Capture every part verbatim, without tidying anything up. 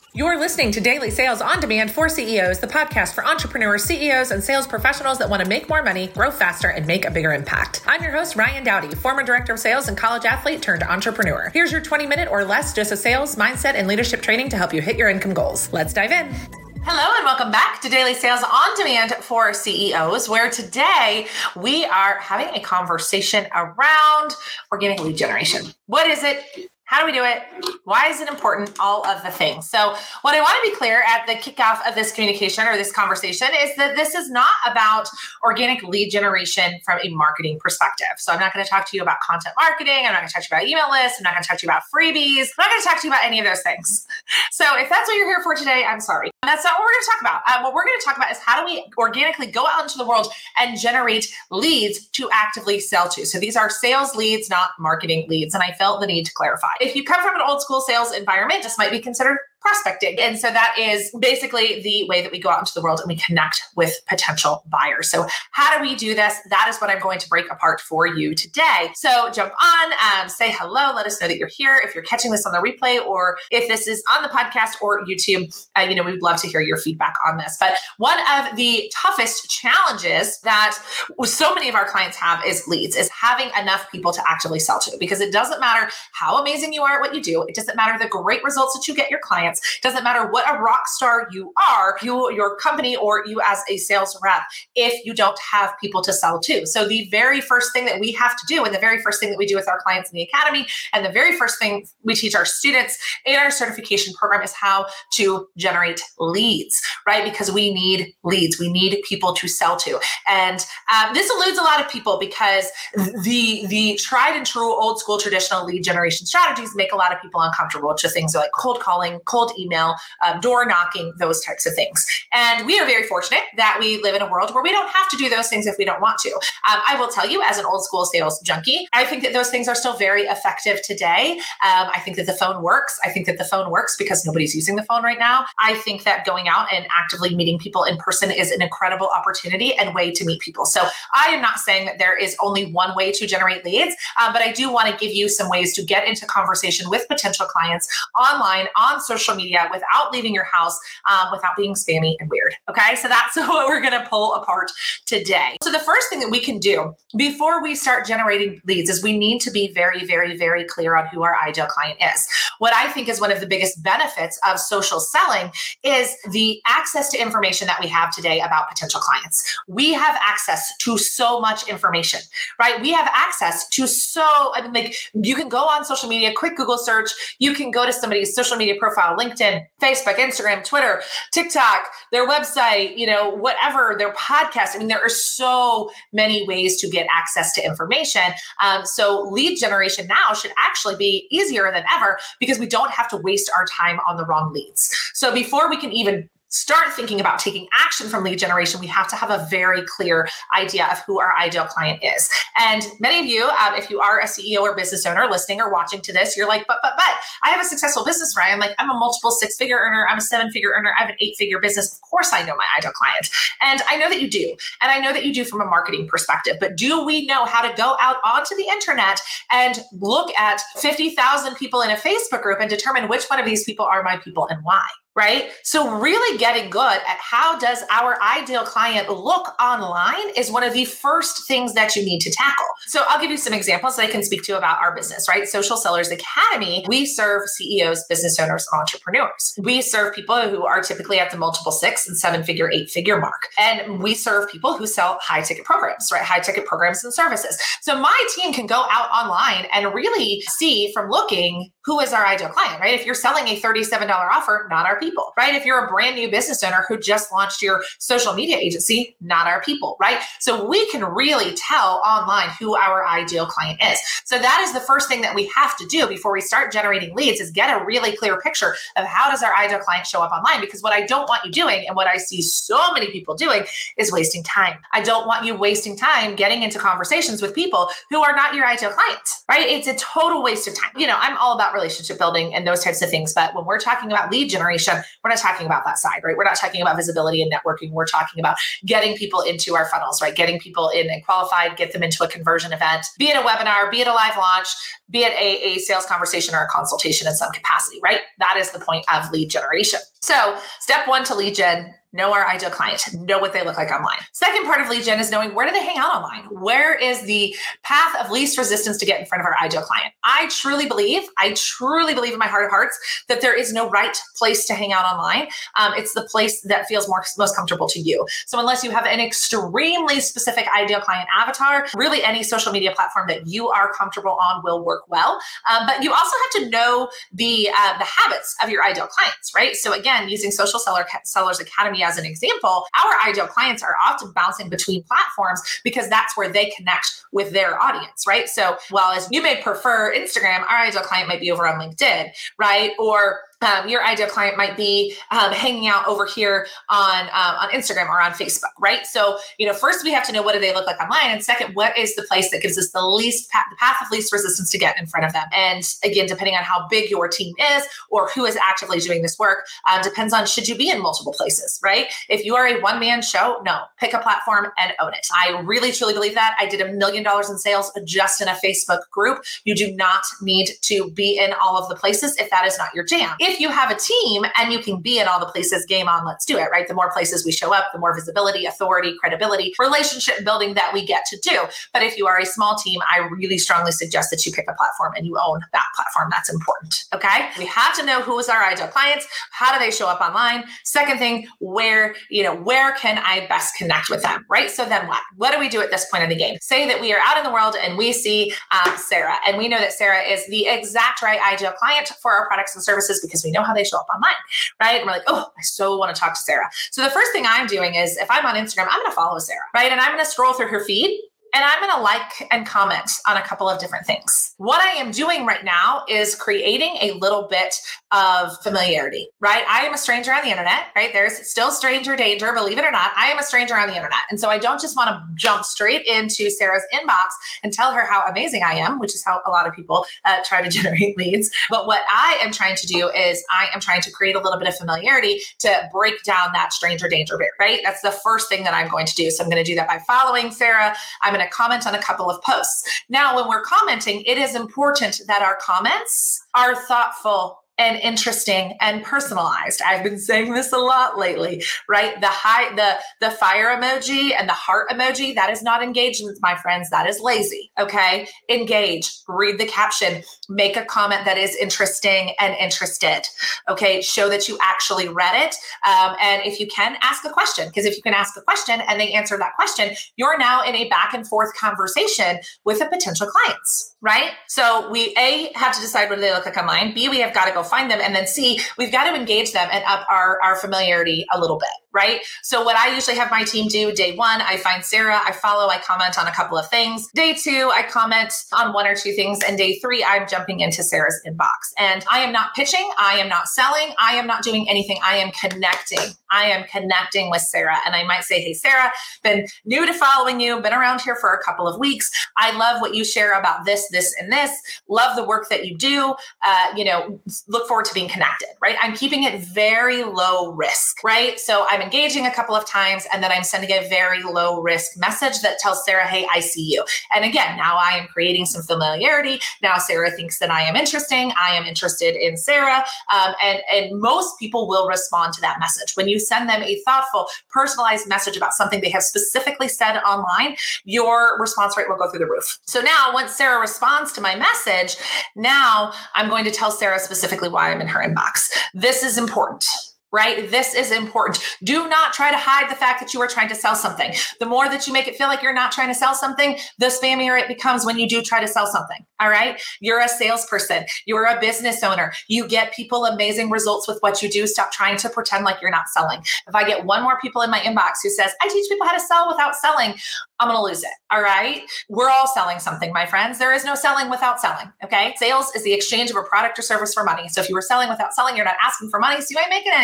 You're listening to Daily Sales on Demand for C E Os, the podcast for entrepreneurs, C E Os, and sales professionals that want to make more money, grow faster, and make a bigger impact. I'm your host, Ryan Dowdy, former director of sales and college athlete turned entrepreneur. Here's your twenty minute or less just a sales, mindset, and leadership training to help you hit your income goals. Let's dive in. Hello and welcome back to Daily Sales on Demand for C E Os, where today we are having a conversation around organic lead generation. What is it? How do we do it? Why is it important? All of the things. So what I want to be clear at the kickoff of this communication or this conversation is that this is not about organic lead generation from a marketing perspective. So I'm not going to talk to you about content marketing. I'm not going to talk to you about email lists. I'm not going to talk to you about freebies. I'm not going to talk to you about any of those things. So if that's what you're here for today, I'm sorry. That's not what we're going to talk about. Um, what we're going to talk about is how do we organically go out into the world and generate leads to actively sell to. So these are sales leads, not marketing leads. And I felt the need to clarify. If you come from an old school sales environment, this might be considered prospecting. And so that is basically the way that we go out into the world and we connect with potential buyers. So how do we do this? That is what I'm going to break apart for you today. So jump on, um, say hello, let us know that you're here. If you're catching this on the replay or if this is on the podcast or YouTube, uh, you know, we would love to hear your feedback on this. But one of the toughest challenges that so many of our clients have is leads, is having enough people to actively sell to, because it doesn't matter how amazing you are at what you do. It doesn't matter the great results that you get your clients. It doesn't matter what a rock star you are, you, your company, or you as a sales rep, if you don't have people to sell to. So the very first thing that we have to do, and the very first thing that we do with our clients in the academy, and the very first thing we teach our students in our certification program is how to generate leads, right? Because we need leads. We need people to sell to. And um, this eludes a lot of people because the, the tried and true old school traditional lead generation strategies make a lot of people uncomfortable to things like cold calling, cold email, um, door knocking, those types of things. And we are very fortunate that we live in a world where we don't have to do those things if we don't want to. Um, I will tell you, as an old school sales junkie, I think that those things are still very effective today. Um, I think that the phone works. I think that the phone works because nobody's using the phone right now. I think that going out and actively meeting people in person is an incredible opportunity and way to meet people. So I am not saying that there is only one way to generate leads, um, but I do want to give you some ways to get into conversation with potential clients online, on social media, without leaving your house, um, without being spammy and weird. Okay, so that's what we're going to pull apart today. So the first thing that we can do before we start generating leads is we need to be very, very, very clear on who our ideal client is. What I think is one of the biggest benefits of social selling is the access to information that we have today about potential clients. We have access to so much information, right? We have access to so, I mean, like you can go on social media, quick Google search, you can go to somebody's social media profile, LinkedIn, Facebook, Instagram, Twitter, TikTok, their website, you know, whatever, their podcast. I mean, there are so many ways to get access to information. Um, so lead generation now should actually be easier than ever because we don't have to waste our time on the wrong leads. So before we can even start thinking about taking action from lead generation, we have to have a very clear idea of who our ideal client is. And many of you, um, if you are a C E O or business owner listening or watching to this, you're like, but, but, but, I have a successful business, Ryan. Like I'm a multiple six-figure earner. I'm a seven-figure earner. I have an eight-figure business. Of course, I know my ideal client. And I know that you do. And I know that you do from a marketing perspective. But do we know how to go out onto the internet and look at fifty thousand people in a Facebook group and determine which one of these people are my people and why? Right? So really getting good at how does our ideal client look online is one of the first things that you need to tackle. So I'll give you some examples that I can speak to about our business, right? Social Sellers Academy, we serve C E Os, business owners, entrepreneurs. We serve people who are typically at the multiple six and seven figure, eight figure mark. And we serve people who sell high ticket programs, right? High ticket programs and services. So my team can go out online and really see from looking who is our ideal client, right? If you're selling a thirty-seven dollars offer, not our people, right? If you're a brand new business owner who just launched your social media agency, not our people, right? So we can really tell online who our ideal client is. So that is the first thing that we have to do before we start generating leads is get a really clear picture of how does our ideal client show up online? Because what I don't want you doing and what I see so many people doing is wasting time. I don't want you wasting time getting into conversations with people who are not your ideal clients, right? It's a total waste of time. You know, I'm all about relationship building and those types of things. But when we're talking about lead generation, conversion, we're not talking about that side, right? We're not talking about visibility and networking. We're talking about getting people into our funnels, right? Getting people in and qualified, get them into a conversion event, be it a webinar, be it a live launch, be it a, a sales conversation or a consultation in some capacity, right? That is the point of lead generation. So step one to lead gen, know our ideal client, know what they look like online. Second part of lead gen is knowing where do they hang out online? Where is the path of least resistance to get in front of our ideal client? I truly believe, I truly believe in my heart of hearts that there is no right place to hang out online. Um, it's the place that feels more, most comfortable to you. So unless you have an extremely specific ideal client avatar, really any social media platform that you are comfortable on will work well. Um, but you also have to know the, uh, the habits of your ideal clients, right? So again, using Social Seller Sellers Academy as an example, our ideal clients are often bouncing between platforms because that's where they connect with their audience, right? So while as you may prefer Instagram, our ideal client might be over on LinkedIn, right? Or Um, your ideal client might be um, hanging out over here on um, on Instagram or on Facebook, right? So, you know, first we have to know what do they look like online, and second, what is the place that gives us the least pa- the path of least resistance to get in front of them? And again, depending on how big your team is or who is actively doing this work, uh, depends on should you be in multiple places, right? If you are a one man show, no, pick a platform and own it. I really truly believe that. I did a million dollars in sales just in a Facebook group. You do not need to be in all of the places if that is not your jam. If you have a team and you can be in all the places, game on, let's do it, right? The more places we show up, the more visibility, authority, credibility, relationship building that we get to do. But if you are a small team, I really strongly suggest that you pick a platform and you own that platform. That's important, okay? We have to know who is our ideal clients. How do they show up online? Second thing, where, you know, where can I best connect with them, right? So then what? What do we do at this point in the game? Say that we are out in the world and we see um, Sarah, and we know that Sarah is the exact right ideal client for our products and services because we know how they show up online, right? And we're like, oh, I so want to talk to Sarah. So the first thing I'm doing is if I'm on Instagram, I'm going to follow Sarah, right? And I'm going to scroll through her feed. And I'm going to like and comment on a couple of different things. What I am doing right now is creating a little bit of familiarity, right? I am a stranger on the internet, right? There's still stranger danger, believe it or not. I am a stranger on the internet. And so I don't just want to jump straight into Sarah's inbox and tell her how amazing I am, which is how a lot of people uh, try to generate leads. But what I am trying to do is I am trying to create a little bit of familiarity to break down that stranger danger barrier, right? That's the first thing that I'm going to do. So I'm going to do that by following Sarah. I'm going to comment on a couple of posts. Now, when we're commenting, it is important that our comments are thoughtful and interesting and personalized. I've been saying this a lot lately, right? The high, the, the fire emoji and the heart emoji, that is not engagement, my friends. That is lazy, okay? Engage, read the caption, make a comment that is interesting and interested, okay? Show that you actually read it. Um, and if you can, ask a question, because if you can ask a question and they answer that question, you're now in a back and forth conversation with the potential clients, right? So we, A, have to decide what do they look like online. B, we have got to go find them. And then C, we've got to engage them and up our, our familiarity a little bit, right? So what I usually have my team do, day one, I find Sarah, I follow, I comment on a couple of things. Day two, I comment on one or two things. And day three, I'm jumping into Sarah's inbox. And I am not pitching. I am not selling. I am not doing anything. I am connecting. I am connecting with Sarah. And I might say, hey, Sarah, been new to following you, been around here for a couple of weeks. I love what you share about this, this, and this. Love the work that you do. Uh, you know, look forward to being connected, right? I'm keeping it very low risk, right? So I'm engaging a couple of times and then I'm sending a very low risk message that tells Sarah, hey, I see you. And again, now I am creating some familiarity. Now Sarah thinks that I am interesting. I am interested in Sarah. Um, and, and most people will respond to that message. When you send them a thoughtful, personalized message about something they have specifically said online, your response rate will go through the roof. So now once Sarah responds to my message, now I'm going to tell Sarah specifically why I'm in her inbox. This is important. Right? This is important. Do not try to hide the fact that you are trying to sell something. The more that you make it feel like you're not trying to sell something, the spammier it becomes when you do try to sell something. All right? You're a salesperson. You're a business owner. You get people amazing results with what you do. Stop trying to pretend like you're not selling. If I get one more people in my inbox who says, I teach people how to sell without selling, I'm going to lose it. All right? We're all selling something, my friends. There is no selling without selling. Okay? Sales is the exchange of a product or service for money. So if you were selling without selling, you're not asking for money, so you ain't making any.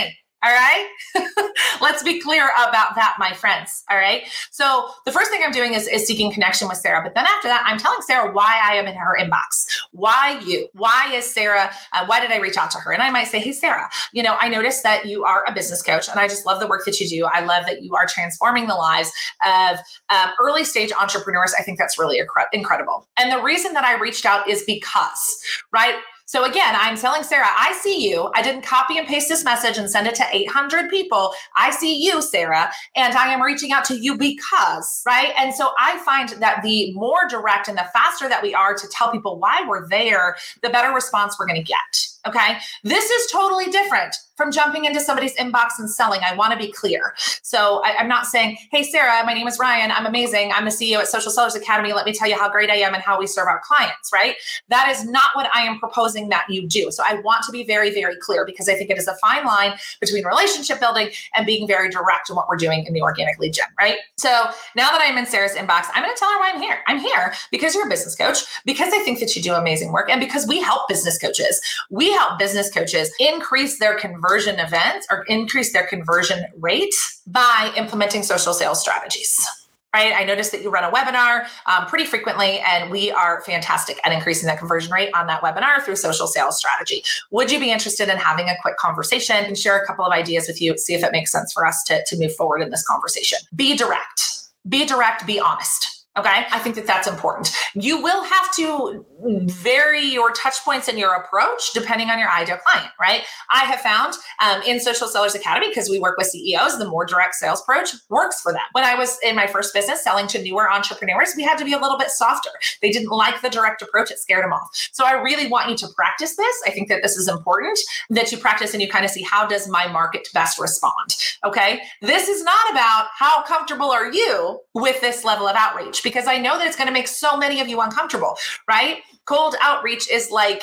All right. Let's be clear about that, my friends. All right. So the first thing I'm doing is, is seeking connection with Sarah. But then after that, I'm telling Sarah why I am in her inbox. Why you? Why is Sarah? Uh, why did I reach out to her? And I might say, hey, Sarah, you know, I noticed that you are a business coach and I just love the work that you do. I love that you are transforming the lives of um, early stage entrepreneurs. I think that's really incre- incredible. And the reason that I reached out is because, right? So again, I'm telling Sarah, I see you. I didn't copy and paste this message and send it to eight hundred people. I see you, Sarah, and I am reaching out to you because, right? And so I find that the more direct and the faster that we are to tell people why we're there, the better response we're going to get. Okay. This is totally different from jumping into somebody's inbox and selling. I want to be clear. So I, I'm not saying, hey, Sarah, my name is Ryan. I'm amazing. I'm the C E O at Social Sellers Academy. Let me tell you how great I am and how we serve our clients, right? That is not what I am proposing that you do. So I want to be very, very clear because I think it is a fine line between relationship building and being very direct in what we're doing in the organic lead gen, right? So now that I'm in Sarah's inbox, I'm going to tell her why I'm here. I'm here because you're a business coach, because I think that you do amazing work, and because we help business coaches. We help business coaches increase their conversion events or increase their conversion rate by implementing social sales strategies. Right? I noticed that you run a webinar um, pretty frequently, and we are fantastic at increasing that conversion rate on that webinar through social sales strategy. Would you be interested in having a quick conversation and share a couple of ideas with you, see if it makes sense for us to, to move forward in this conversation? Be direct, be direct, be honest. Okay. I think that that's important. You will have to vary your touch points and your approach depending on your ideal client, right? I have found um, in Social Sellers Academy, because we work with C E Os, the more direct sales approach works for them. When I was in my first business selling to newer entrepreneurs, we had to be a little bit softer. They didn't like the direct approach. It scared them off. So I really want you to practice this. I think that this is important, that you practice and you kind of see, how does my market best respond? Okay. This is not about how comfortable are you with this level of outreach, because I know that it's going to make so many of you uncomfortable, right? Cold outreach is like,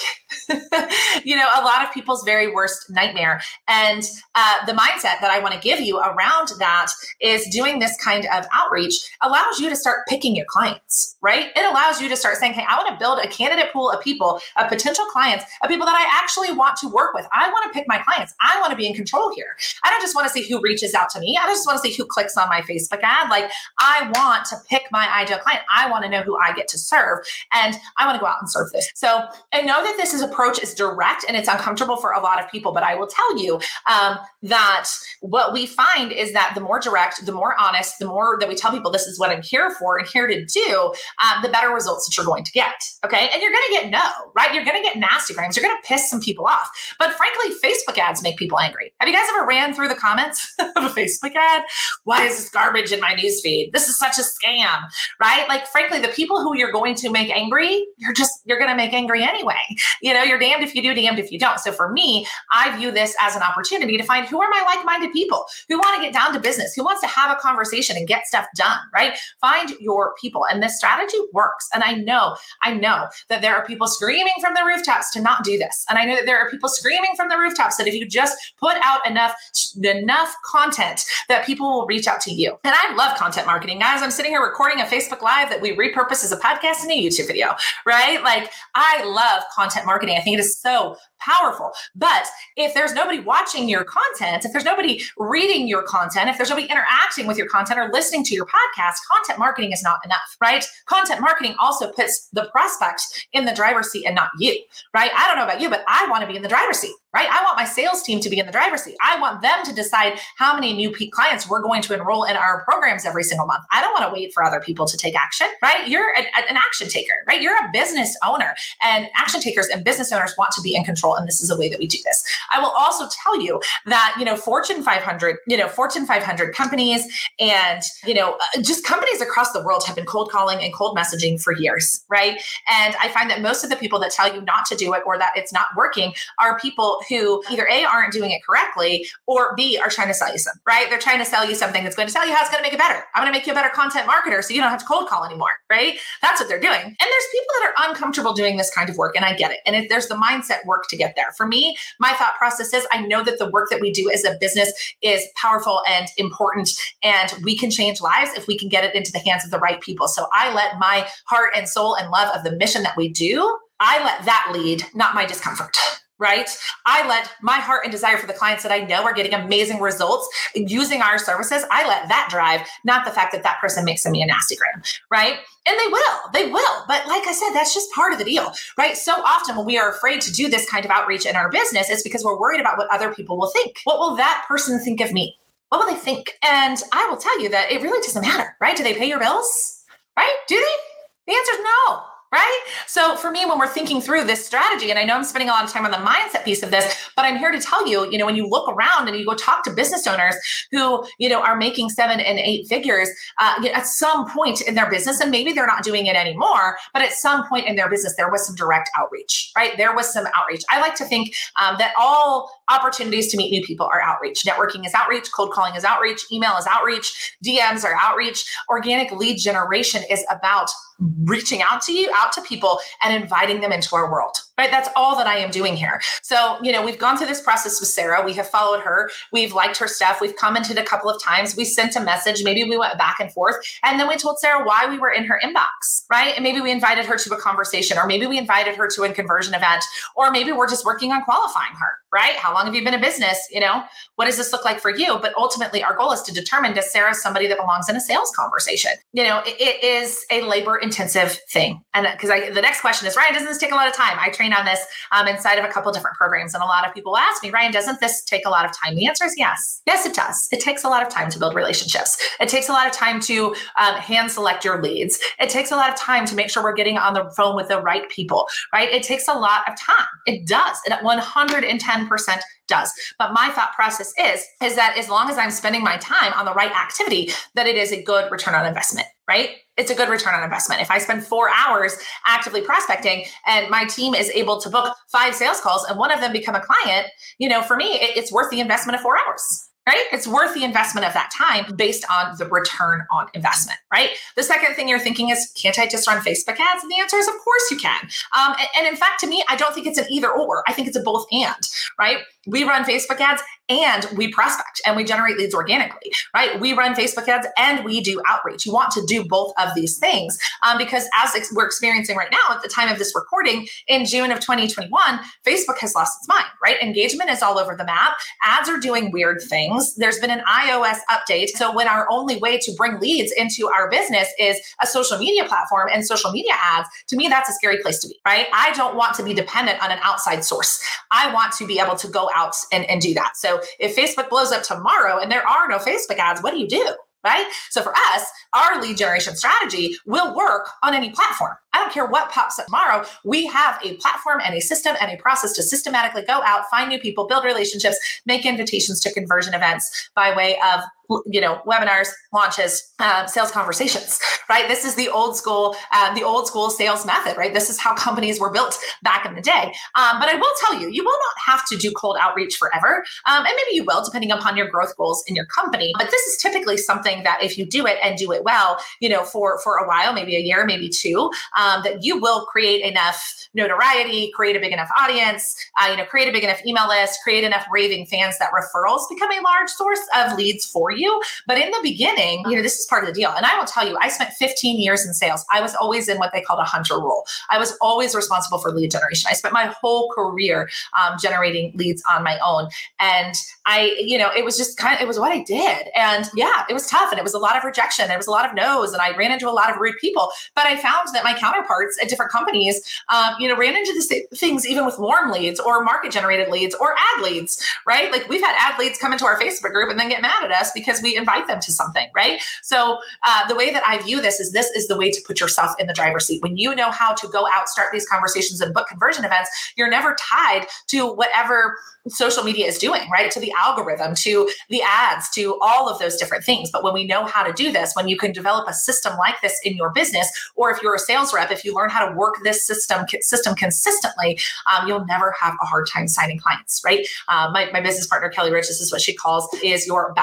you know, a lot of people's very worst nightmare. And uh, the mindset that I want to give you around that is doing this kind of outreach allows you to start picking your clients, right? It allows you to start saying, hey, I want to build a candidate pool of people, of potential clients, of people that I actually want to work with. I want to pick my clients. I want to be in control here. I don't just want to see who reaches out to me. I don't just want to see who clicks on my Facebook ad. Like, I want to pick my ideal client. I want to know who I get to serve, and I want to go out and serve this. So I know that this is approach is direct and it's uncomfortable for a lot of people, but I will tell you um, that what we find is that the more direct, the more honest, the more that we tell people this is what I'm here for and here to do, um, the better results that you're going to get. Okay. And you're going to get no, right? You're going to get nasty grams. You're going to piss some people off. But frankly, Facebook ads make people angry. Have you guys ever ran through the comments of a Facebook ad? Why is this garbage in my newsfeed? This is such a scam, right? Like, frankly, the people who you're going to make angry, you're just, you're going to make angry anyway. You know, you're damned if you do, damned if you don't. So for me, I view this as an opportunity to find who are my like-minded people who want to get down to business, who wants to have a conversation and get stuff done, right? Find your people. And this strategy works. And I know, I know that there are people screaming from the rooftops to not do this. And I know that there are people screaming from the rooftops that if you just put out enough, enough content, that people will reach out to you. And I love content marketing. Guys, I'm sitting here recording a Facebook Live that we repurpose as a podcast and a YouTube video, right? Like, I love content marketing. I think it is so powerful. But if there's nobody watching your content, if there's nobody reading your content, if there's nobody interacting with your content or listening to your podcast, content marketing is not enough, right? Content marketing also puts the prospect in the driver's seat and not you, right? I don't know about you, but I want to be in the driver's seat, right? I want my sales team to be in the driver's seat. I want them to decide how many new clients we're going to enroll in our programs every single month. I don't want to wait for other people to take action, right? You're a, an action taker, right? You're a business owner, and action takers and business owners want to be in control. And this is a way that we do this. I will also tell you that, you know, Fortune five hundred, you know, Fortune five hundred companies and, you know, just companies across the world have been cold calling and cold messaging for years, right? And I find that most of the people that tell you not to do it or that it's not working are people who either A, aren't doing it correctly, or B, are trying to sell you something, right? They're trying to sell you something that's going to tell you how it's going to make it better. I'm going to make you a better content marketer so you don't have to cold call anymore, right? That's what they're doing. And there's people that are uncomfortable doing this kind of work, and I get it. And if there's the mindset work to get there. For me, my thought process is I know that the work that we do as a business is powerful and important, and we can change lives if we can get it into the hands of the right people. So I let my heart and soul and love of the mission that we do, I let that lead, not my discomfort. right? I let my heart and desire for the clients that I know are getting amazing results using our services. I let that drive, not the fact that that person makes me a nasty gram, right? And they will, they will. But like I said, that's just part of the deal, right? So often when we are afraid to do this kind of outreach in our business, it's because we're worried about what other people will think. What will that person think of me? What will they think? And I will tell you that it really doesn't matter, right? Do they pay your bills, right? Do they? The answer is no. Right? So for me, when we're thinking through this strategy, and I know I'm spending a lot of time on the mindset piece of this, but I'm here to tell you, you know, when you look around and you go talk to business owners who, you know, are making seven and eight figures uh, you know, at some point in their business, and maybe they're not doing it anymore, but at some point in their business, there was some direct outreach, right? There was some outreach. I like to think um, that all opportunities to meet new people are outreach. Networking is outreach. Cold calling is outreach. Email is outreach. D Ms are outreach. Organic lead generation is about reaching out to you, out to people and inviting them into our world, right? That's all that I am doing here. So, you know, we've gone through this process with Sarah. We have followed her. We've liked her stuff. We've commented a couple of times. We sent a message. Maybe we went back and forth. And then we told Sarah why we were in her inbox, right? And maybe we invited her to a conversation, or maybe we invited her to a conversion event, or maybe we're just working on qualifying her, right? How long have you been in business? You know, what does this look like for you? But ultimately our goal is to determine, does Sarah somebody that belongs in a sales conversation? You know, it, it is a labor intensive thing. And because I, the next question is, Ryan, doesn't this take a lot of time? I train on this um, inside of a couple different programs. And a lot of people ask me, Ryan, doesn't this take a lot of time? The answer is yes. Yes, it does. It takes a lot of time to build relationships. It takes a lot of time to um, hand select your leads. It takes a lot of time to make sure we're getting on the phone with the right people, right? It takes a lot of time. It does. It one hundred ten percent does. But my thought process is, is that as long as I'm spending my time on the right activity, that it is a good return on investment, right? It's a good return on investment. If I spend four hours actively prospecting and my team is able to book five sales calls and one of them become a client, you know, for me, it, it's worth the investment of four hours. Right? It's worth the investment of that time based on the return on investment, right? The second thing you're thinking is, can't I just run Facebook ads? And the answer is, of course you can. Um, and, and in fact, to me, I don't think it's an either or. I think it's a both and, right? We run Facebook ads and we prospect and we generate leads organically, right? We run Facebook ads and we do outreach. You want to do both of these things um, because as ex- we're experiencing right now at the time of this recording in June of twenty twenty-one, Facebook has lost its mind, right? Engagement is all over the map. Ads are doing weird things. There's been an iOS update. So when our only way to bring leads into our business is a social media platform and social media ads, to me, that's a scary place to be, right? I don't want to be dependent on an outside source. I want to be able to go out and, and do that. So if Facebook blows up tomorrow and there are no Facebook ads, what do you do? Right? So for us, our lead generation strategy will work on any platform. I don't care what pops up tomorrow. We have a platform and a system and a process to systematically go out, find new people, build relationships, make invitations to conversion events by way of, you know, webinars, launches, um, sales conversations, right? This is the old school, uh, the old school sales method, right? This is how companies were built back in the day. Um, but I will tell you, you will not have to do cold outreach forever. Um, and maybe you will, depending upon your growth goals in your company. But this is typically something that if you do it and do it well, you know, for, for a while, maybe a year, maybe two, um, that you will create enough notoriety, create a big enough audience, uh, you know, create a big enough email list, create enough raving fans that referrals become a large source of leads for you. But in the beginning, you know, this is part of the deal. And I will tell you, I spent fifteen years in sales. I was always in what they called a hunter role. I was always responsible for lead generation. I spent my whole career um, generating leads on my own. And I, you know, it was just kind of, it was what I did. And yeah, it was tough. And it was a lot of rejection. It was a lot of no's. And I ran into a lot of rude people. But I found that my counterparts at different companies, um, you know, ran into the same things even with warm leads or market generated leads or ad leads, right? Like we've had ad leads come into our Facebook group and then get mad at us because we invite them to something, right? So uh, the way that I view this is this is the way to put yourself in the driver's seat. When you know how to go out, start these conversations and book conversion events, you're never tied to whatever social media is doing, right? To the algorithm, to the ads, to all of those different things. But when we know how to do this, when you can develop a system like this in your business, or if you're a sales rep, if you learn how to work this system system consistently, um, you'll never have a hard time signing clients, right? Uh, my, my business partner, Kelly Rich, this is what she calls is your backup plan,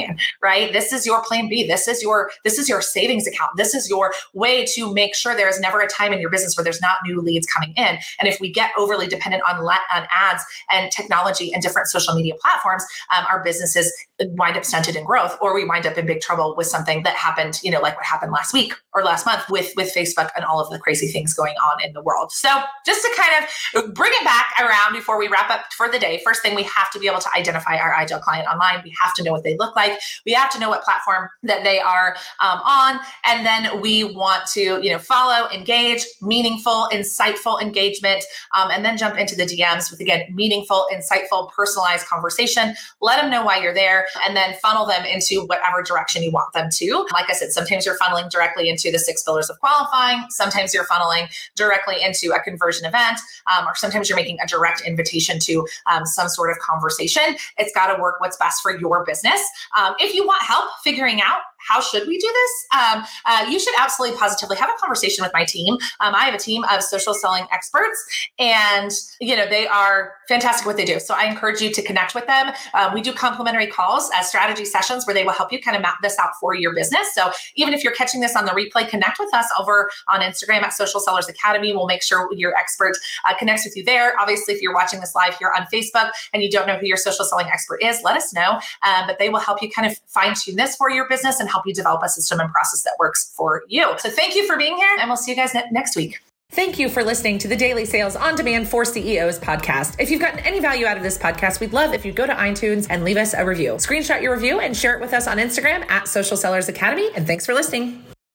campaign, right? This is your plan B. This is your, this is your savings account. This is your way to make sure there is never a time in your business where there's not new leads coming in. And if we get overly dependent on, le- on ads and technology and different social media platforms, um, our businesses wind up stunted in growth, or we wind up in big trouble with something that happened, you know, like what happened last week or last month with, with Facebook and all of the crazy things going on in the world. So just to kind of bring it back around before we wrap up for the day, first thing, we have to be able to identify our ideal client online. We have to know what they look like. We have to know what platform that they are um, on. And then we want to, you know, follow, engage, meaningful, insightful engagement, um, and then jump into the D Ms with, again, meaningful, insightful, personalized conversation. Let them know why you're there, and then funnel them into whatever direction you want them to. Like I said, sometimes you're funneling directly into the six pillars of qualifying. Sometimes you're funneling directly into a conversion event, um, or sometimes you're making a direct invitation to um, some sort of conversation. It's got to work what's best for your business. Um, if you want help figuring out how should we do this, um, uh, you should absolutely positively have a conversation with my team. Um, I have a team of social selling experts, and you know they are fantastic at what they do. So I encourage you to connect with them. Uh, we do complimentary calls as strategy sessions where they will help you kind of map this out for your business. So even if you're catching this on the replay, connect with us over on Instagram at Social Sellers Academy. We'll make sure your expert uh, connects with you there. Obviously, if you're watching this live here on Facebook and you don't know who your social selling expert is, let us know. Um, but they will help you kind of fine tune this for your business and help you develop a system and process that works for you. So thank you for being here, and we'll see you guys ne- next week. Thank you for listening to the Daily Sales on Demand for C E Os podcast. If you've gotten any value out of this podcast, we'd love if you go to iTunes and leave us a review. Screenshot your review and share it with us on Instagram at Social Sellers Academy. And thanks for listening.